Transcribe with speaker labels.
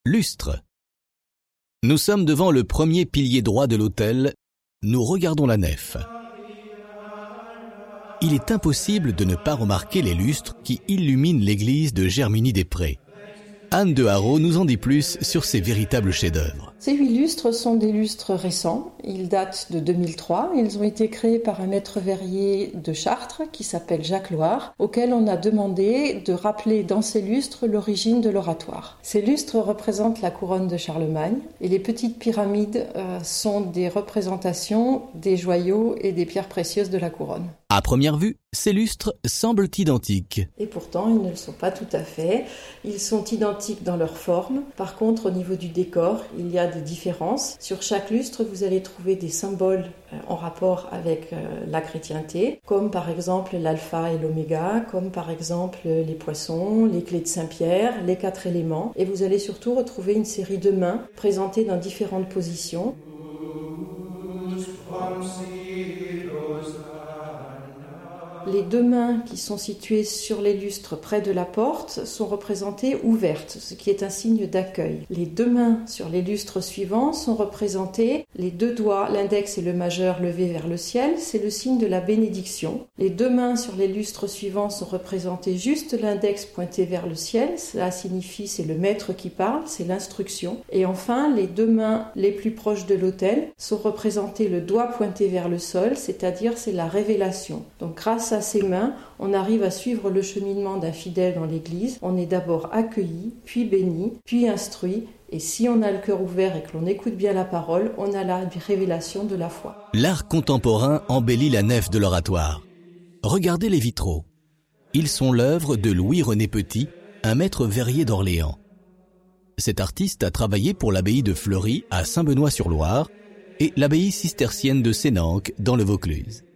Speaker 1: Lustre. Nous sommes devant le premier pilier droit de l'autel. Nous regardons la nef. Il est impossible de ne pas remarquer les lustres qui illuminent l'église de Germigny-des-Prés. Anne de Haro nous en dit plus sur ces véritables chefs-d'œuvre.
Speaker 2: Ces 8 lustres sont des lustres récents. Ils datent de 2003. Ils ont été créés par un maître verrier de Chartres qui s'appelle Jacques Loire, auquel on a demandé de rappeler dans ces lustres l'origine de l'oratoire. Ces lustres représentent la couronne de Charlemagne et les petites pyramides sont des représentations des joyaux et des pierres précieuses de la couronne.
Speaker 1: À première vue, ces lustres semblent identiques.
Speaker 2: Et pourtant, ils ne le sont pas tout à fait. Ils sont identiques dans leur forme. Par contre, au niveau du décor, il y a des différences. Sur chaque lustre, vous allez trouver des symboles en rapport avec la chrétienté, comme par exemple l'alpha et l'oméga, comme par exemple les poissons, les clés de Saint-Pierre, les 4 éléments. Et vous allez surtout retrouver une série de mains présentées dans différentes positions. Les 2 mains qui sont situées sur les lustres près de la porte sont représentées ouvertes, ce qui est un signe d'accueil. Les 2 mains sur les lustres suivants sont représentées, les 2 doigts, l'index et le majeur levés vers le ciel, c'est le signe de la bénédiction. Les 2 mains sur les lustres suivants sont représentées juste l'index pointé vers le ciel, cela signifie c'est le maître qui parle, c'est l'instruction. Et enfin, les 2 mains les plus proches de l'autel sont représentées le doigt pointé vers le sol, c'est-à-dire c'est la révélation. Donc grâce à ces mains, on arrive à suivre le cheminement d'un fidèle dans l'église. On est d'abord accueilli, puis béni, puis instruit. Et si on a le cœur ouvert et que l'on écoute bien la parole, on a la révélation de la foi.
Speaker 1: L'art contemporain embellit la nef de l'oratoire. Regardez les vitraux. Ils sont l'œuvre de Louis-René Petit, un maître verrier d'Orléans. Cet artiste a travaillé pour l'abbaye de Fleury à Saint-Benoît-sur-Loire et l'abbaye cistercienne de Sénanque dans le Vaucluse.